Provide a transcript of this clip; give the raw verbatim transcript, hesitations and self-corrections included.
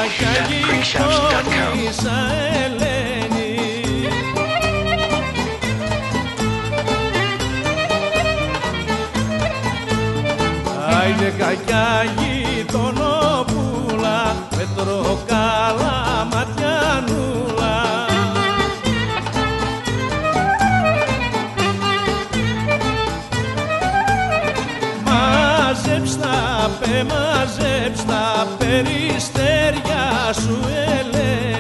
κι αγγιτόνισσα Ελένη. Άιντε κακιά γειτονόπουλα, πετροκάλα ματιανούλα. Μαζέψ' τα, πε μαζέψ' τα περιστέρια σου Ελένη.